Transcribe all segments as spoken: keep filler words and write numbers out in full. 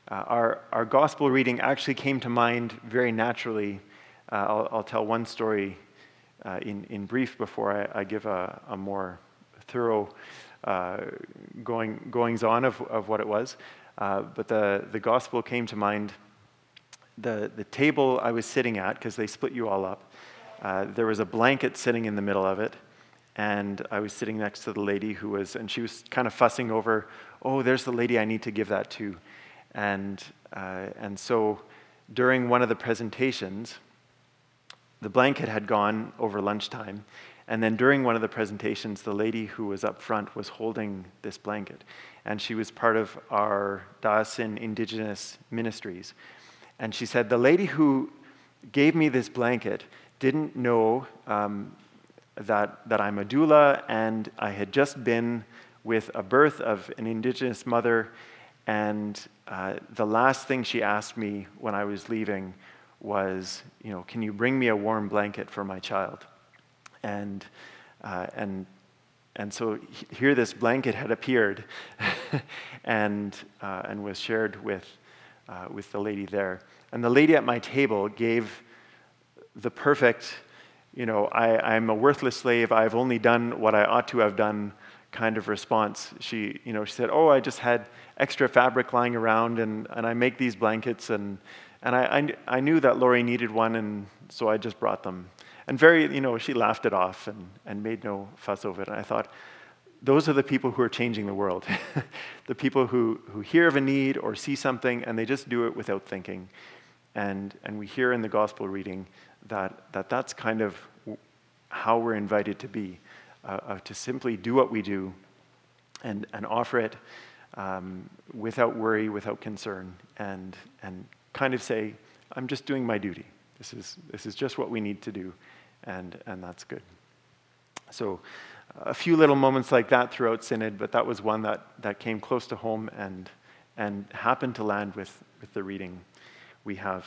Uh, our, our gospel reading actually came to mind very naturally. Uh, I'll, I'll tell one story uh, in, in brief before I, I give a, a more thorough uh, going, goings on of, of what it was. Uh, but the, the gospel came to mind. The, the table I was sitting at, because they split you all up, uh, there was a blanket sitting in the middle of it. And I was sitting next to the lady who was, and she was kind of fussing over, oh, there's the lady I need to give that to. And uh, and so during one of the presentations, the blanket had gone over lunchtime. And then during one of the presentations, the lady who was up front was holding this blanket. And she was part of our Diocesan Indigenous Ministries. And she said, the lady who gave me this blanket didn't know um, that, that I'm a doula, and I had just been with a birth of an Indigenous mother. And uh, the last thing she asked me when I was leaving was, you know, can you bring me a warm blanket for my child? And uh, and and so here this blanket had appeared, and uh, and was shared with uh, with the lady there. And the lady at my table gave the perfect, you know, I, I'm a worthless slave. I've only done what I ought to have done kind of response. She, you know, she said, oh, I just had extra fabric lying around, and, and I make these blankets, and and I, I I knew that Lori needed one, and so I just brought them. And very, you know, she laughed it off and, and made no fuss over it. And I thought, those are the people who are changing the world. The people who, who hear of a need or see something, and they just do it without thinking. And and we hear in the gospel reading that, that that's kind of how we're invited to be, uh, uh, to simply do what we do and, and offer it um, without worry, without concern, and and kind of say, I'm just doing my duty. This is this is just what we need to do, and and that's good. So a few little moments like that throughout Synod, but that was one that, that came close to home and and happened to land with, with the reading we have.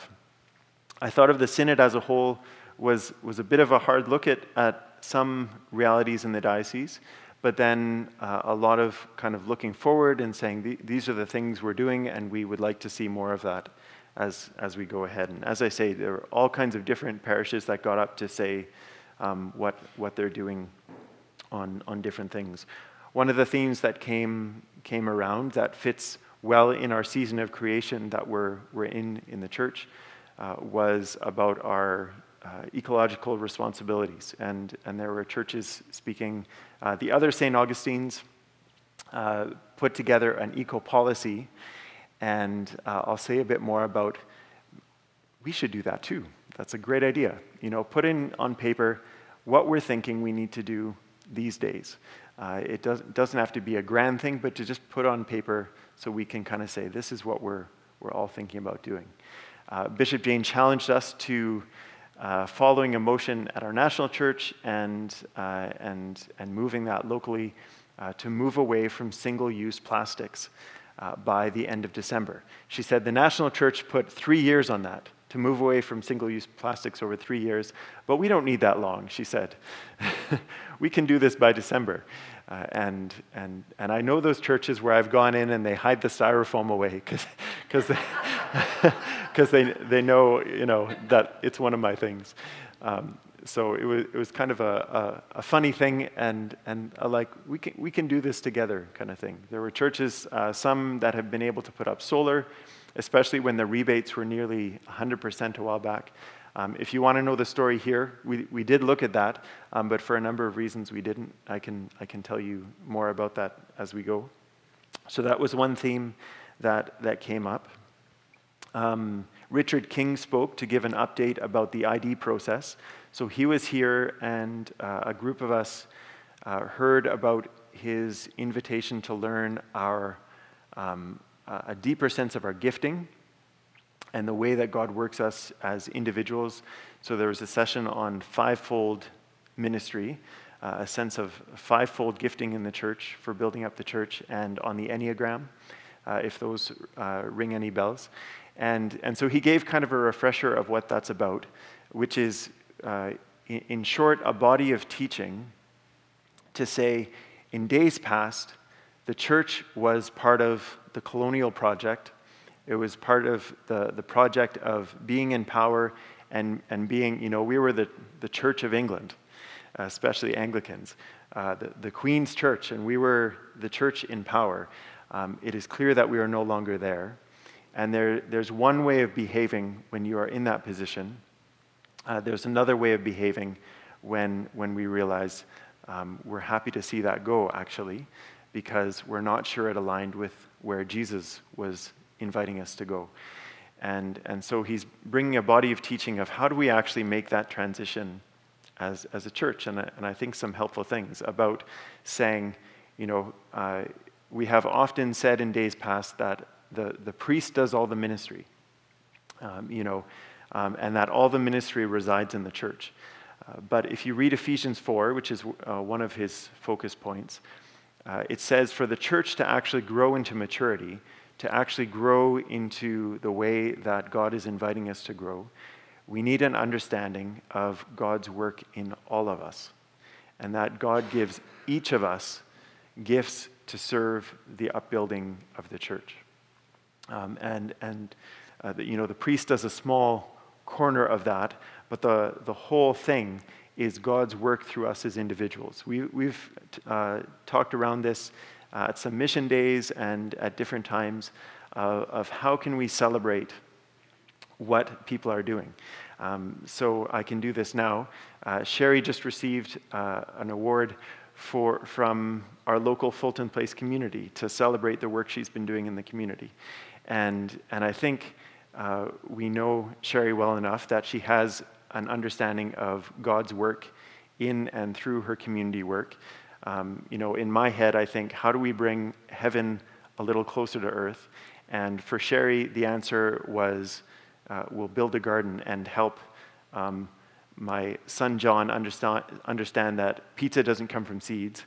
I thought of the Synod as a whole was was a bit of a hard look at, at some realities in the diocese, but then uh, a lot of kind of looking forward and saying, these are the things we're doing, and we would like to see more of that as as we go ahead. And as I say, there are all kinds of different parishes that got up to say um, what what they're doing on on different things. One of the themes that came came around that fits well in our season of creation that we're we're in in the church uh, was about our uh, ecological responsibilities. And and there were churches speaking. Uh, the other Saint Augustine's uh, put together an eco policy. And uh, I'll say a bit more about, we should do that too. That's a great idea. You know, put in on paper what we're thinking we need to do these days. Uh, it doesn't, doesn't have to be a grand thing, but to just put on paper so we can kind of say, this is what we're, we're all thinking about doing. Uh, Bishop Jane challenged us to, uh, following a motion at our national church and, uh, and, and moving that locally, uh, to move away from single-use plastics. Uh, by the end of December. She said the National Church put three years on that, to move away from single-use plastics over three years, but we don't need that long, she said. We can do this by December. Uh, and and and I know those churches where I've gone in and they hide the styrofoam away because because they, they, they know, you know, that it's one of my things. Um, So it was it was kind of a, a, a funny thing, and and a like we can we can do this together kind of thing. There were churches, uh, some that have been able to put up solar, especially when the rebates were nearly one hundred percent a while back. Um, if you want to know the story here, we we did look at that, um, but for a number of reasons we didn't. I can I can tell you more about that as we go. So that was one theme that that came up. Um, Richard King spoke to give an update about the I D process. So he was here, and uh, a group of us uh, heard about his invitation to learn our um, a deeper sense of our gifting and the way that God works us as individuals. So there was a session on fivefold ministry, uh, a sense of fivefold gifting in the church for building up the church, and on the Enneagram, uh, if those uh, ring any bells. And and so he gave kind of a refresher of what that's about, which is, uh, in, in short, a body of teaching to say, in days past, the church was part of the colonial project, It was part of the, the project of being in power and, and being, you know, we were the, the Church of England, uh, especially Anglicans, uh, the, the Queen's Church, and we were the church in power. Um, it is clear that we are no longer there. And there, there's one way of behaving when you are in that position. Uh, there's another way of behaving when, when we realize um, we're happy to see that go, actually, because we're not sure it aligned with where Jesus was inviting us to go. And, and so he's bringing a body of teaching of how do we actually make that transition as, as a church, and, and I think some helpful things about saying, you know, uh, we have often said in days past that the, the priest does all the ministry, um, you know, um, and that all the ministry resides in the church. Uh, but if you read Ephesians four, which is uh, one of his focus points, uh, it says for the church to actually grow into maturity, to actually grow into the way that God is inviting us to grow, we need an understanding of God's work in all of us, and that God gives each of us gifts to serve the upbuilding of the church. Um, and and uh, the, you know, the priest does a small corner of that, but the, the whole thing is God's work through us as individuals. We, we've uh, talked around this uh, at some mission days and at different times uh, of how can we celebrate what people are doing. Um, so I can do this now. Uh, Sherry just received uh, an award for from our local Fulton Place community to celebrate the work she's been doing in the community. And, and I think uh, we know Sherry well enough that she has an understanding of God's work in and through her community work. Um, you know, in my head, I think, how do we bring heaven a little closer to earth? And for Sherry, the answer was, uh, we'll build a garden and help um, my son John understand, understand that pizza doesn't come from seeds.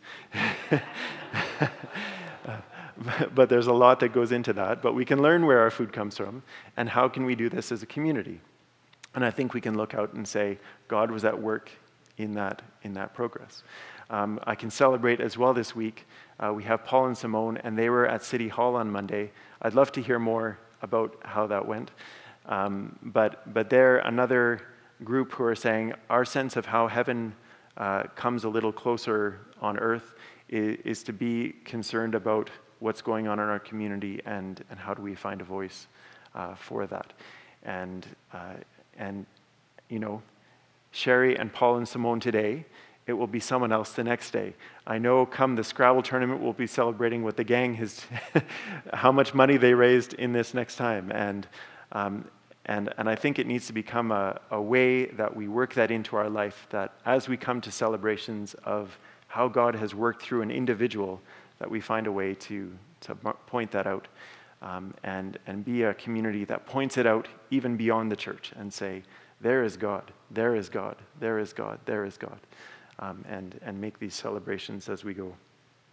uh, but there's a lot that goes into that. But we can learn where our food comes from and how can we do this as a community. And I think we can look out and say, God was at work in that, in that progress. Um, I can celebrate as well this week. Uh, we have Paul and Simone, and they were at City Hall on Monday. I'd love to hear more about how that went. Um, but, but they're another group who are saying our sense of how heaven uh, comes a little closer on earth is, is to be concerned about what's going on in our community and, and how do we find a voice uh, for that. And, uh, and, you know, Sherry and Paul and Simone today, it will be someone else the next day. I know come the Scrabble tournament, we'll be celebrating what the gang has, how much money they raised in this next time. And um, and and I think it needs to become a, a way that we work that into our life, that as we come to celebrations of how God has worked through an individual, that we find a way to, to point that out um, and, and be a community that points it out even beyond the church and say, there is God, there is God, there is God, there is God. Um, and, and make these celebrations as we go.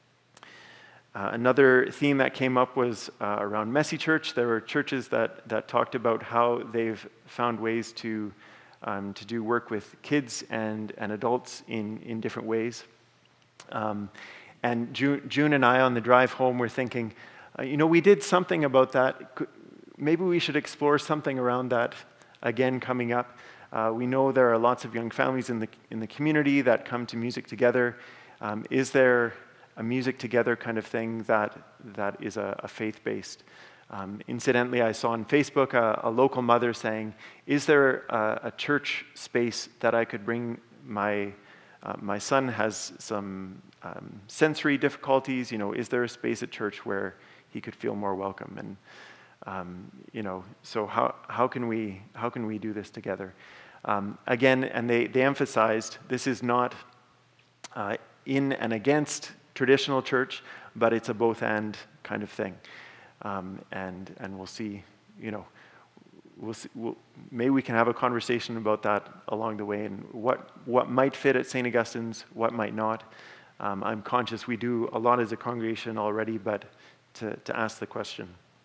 Uh, another theme that came up was uh, around Messy Church. There were churches that, that talked about how they've found ways to, um, to do work with kids and, and adults in, in different ways. Um, and June, June and I on the drive home were thinking, uh, you know, we did something about that. Maybe we should explore something around that again coming up. Uh, we know there are lots of young families in the in the community that come to music together. Um, is there a music together kind of thing that that is a, a faith-based? Um, incidentally, I saw on Facebook a, a local mother saying, "Is there a, a church space that I could bring my uh, my son has some um, sensory difficulties? You know, is there a space at church where he could feel more welcome?" And um, you know, so how how can we how can we do this together? Um, again, and they, they emphasized this is not uh, in and against traditional church, but it's a both and kind of thing. Um, and and we'll see, you know, we'll see, we'll, maybe we can have a conversation about that along the way and what, what might fit at Saint Augustine's, what might not. Um, I'm conscious we do a lot as a congregation already, but to, to ask the question.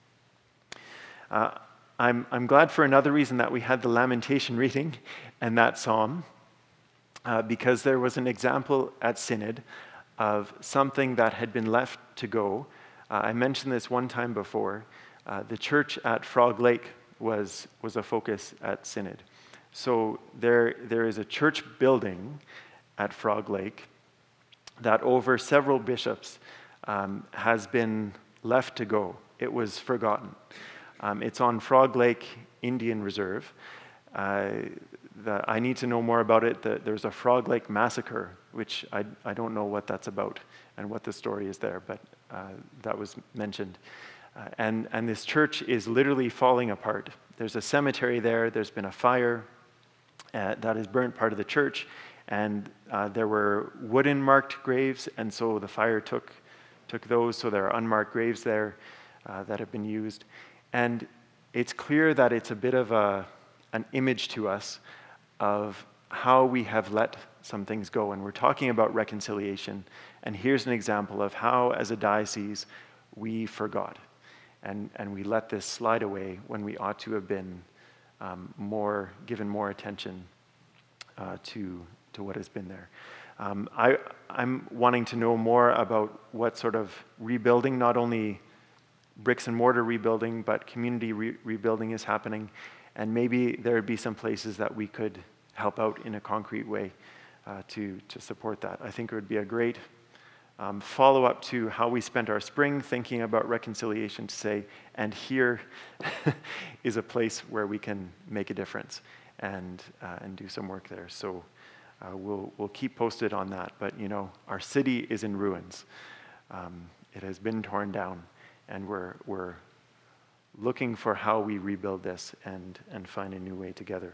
Uh, I'm, I'm glad for another reason that we had the Lamentation reading and that psalm, uh, because there was an example at Synod of something that had been left to go. Uh, I mentioned this one time before. uh, the church at Frog Lake was, was a focus at Synod. So there, there is a church building at Frog Lake that over several bishops um, has been left to go. It was forgotten. Um, it's on Frog Lake Indian Reserve. Uh, the, I need to know more about it. The, there's a Frog Lake massacre, which I, I don't know what that's about and what the story is there, but uh, that was mentioned. Uh, and, and this church is literally falling apart. There's a cemetery there. There's been a fire uh, that has burnt part of the church, and uh, there were wooden marked graves, and so the fire took, took those, so there are unmarked graves there uh, that have been used. And it's clear that it's a bit of a, an image to us of how we have let some things go. And we're talking about reconciliation. And here's an example of how, as a diocese, we forgot. And, and we let this slide away when we ought to have been um, more, given more attention uh, to, to what has been there. Um, I, I'm wanting to know more about what sort of rebuilding, not only bricks and mortar rebuilding, but community re- rebuilding is happening. And maybe there would be some places that we could help out in a concrete way uh, to, to support that. I think it would be a great um, follow-up to how we spent our spring thinking about reconciliation, to say, and here is a place where we can make a difference and uh, and do some work there. So uh, we'll we'll keep posted on that. But you know, our city is in ruins. Um, it has been torn down, and we're we're looking for how we rebuild this and and find a new way together.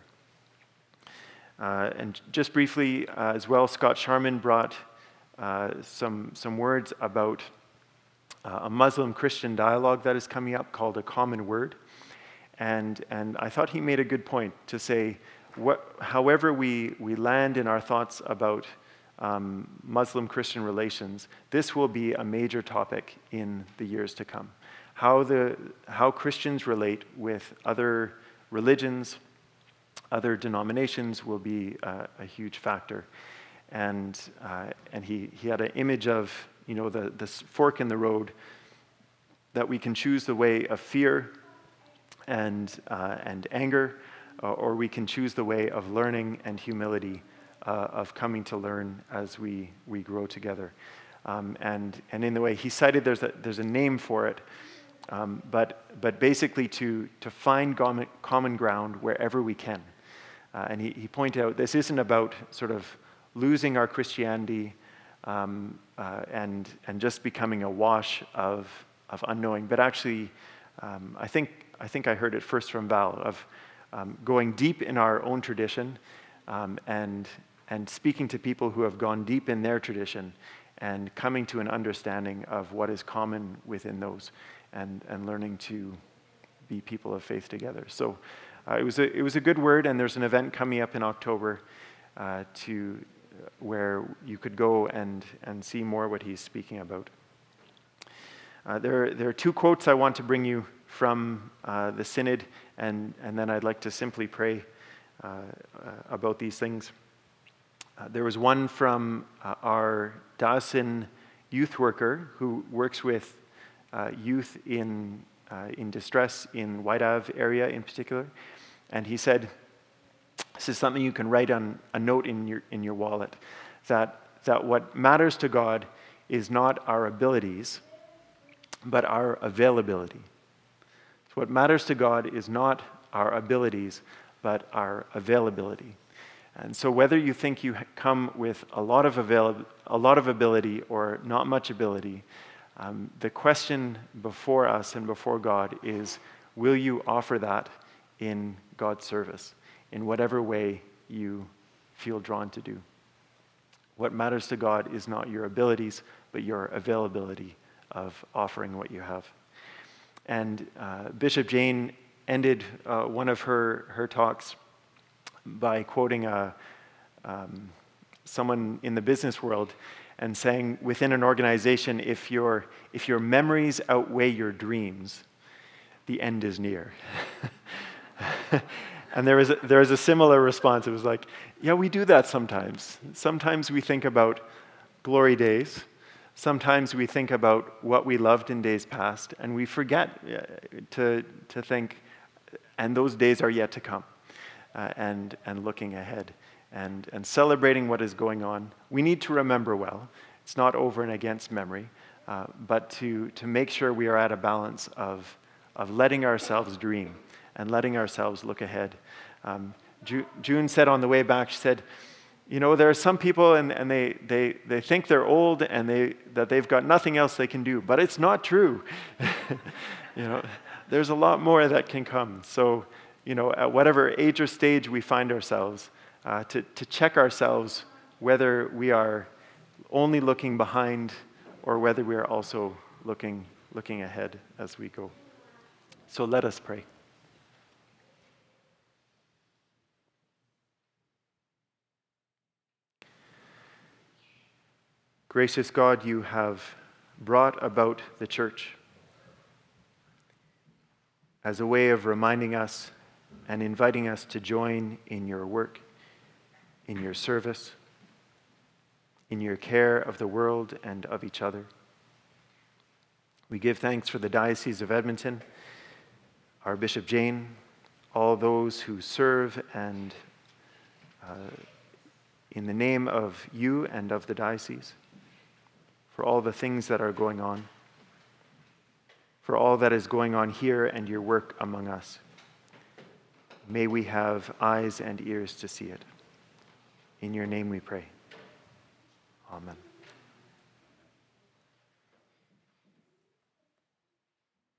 Uh, and just briefly uh, as well, Scott Sharman brought uh, some some words about uh, a Muslim-Christian dialogue that is coming up called A Common Word. And and I thought he made a good point to say, what, however we, we land in our thoughts about um, Muslim-Christian relations, this will be a major topic in the years to come. How the how Christians relate with other religions, other denominations will be uh, a huge factor. And uh, and he, he had an image of, you know, the this fork in the road, that we can choose the way of fear and uh, and anger, uh, or we can choose the way of learning and humility, uh, of coming to learn as we we grow together. Um, and and in the way he cited, there's a there's a name for it, um, but but basically to to find common, common ground wherever we can. Uh, and he, he pointed out this isn't about sort of losing our Christianity um, uh, and and just becoming a wash of of unknowing, but actually, um, I think I think I heard it first from Val, of um, going deep in our own tradition um, and and speaking to people who have gone deep in their tradition and coming to an understanding of what is common within those, and and learning to be people of faith together. So uh, it was a it was a good word, and there's an event coming up in October uh, to where you could go and and see more what he's speaking about. Uh, there, there are two quotes I want to bring you from uh, the Synod, and, and then I'd like to simply pray uh, uh, about these things. Uh, there was one from uh, our diocesan youth worker who works with uh, youth in, uh, in distress in White Ave area in particular, and he said, this is something you can write on a note in your, in your wallet, that, that what matters to God is not our abilities, but our availability. So what matters to God is not our abilities, but our availability. And so whether you think you come with a lot of avail- a lot of ability or not much ability, um, the question before us and before God is, will you offer that in God's service, in whatever way you feel drawn to do? What matters to God is not your abilities, but your availability of offering what you have. And uh, Bishop Jane ended uh, one of her, her talks by quoting a, um, someone in the business world and saying, within an organization, if your, if your memories outweigh your dreams, the end is near. And there was, a, there was a similar response. It was like, yeah, we do that sometimes. Sometimes we think about glory days. Sometimes we think about what we loved in days past, and we forget uh, to, to think, and those days are yet to come, uh, and, and looking ahead, and, and celebrating what is going on. We need to remember well. It's not over and against memory, uh, but to, to make sure we are at a balance of, of letting ourselves dream and letting ourselves look ahead. Um, Ju- June said on the way back, she said, you know, there are some people and, and they, they, they think they're old and they, that they've got nothing else they can do, but it's not true. You know, there's a lot more that can come. So, you know, at whatever age or stage we find ourselves, uh, to, to check ourselves whether we are only looking behind or whether we are also looking, looking ahead as we go. So let us pray. Gracious God, you have brought about the church as a way of reminding us and inviting us to join in your work, in your service, in your care of the world and of each other. We give thanks for the Diocese of Edmonton, our Bishop Jane, all those who serve and uh, in the name of you and of the diocese, for all the things that are going on, for all that is going on here and your work among us. May we have eyes and ears to see it. In your name we pray. Amen.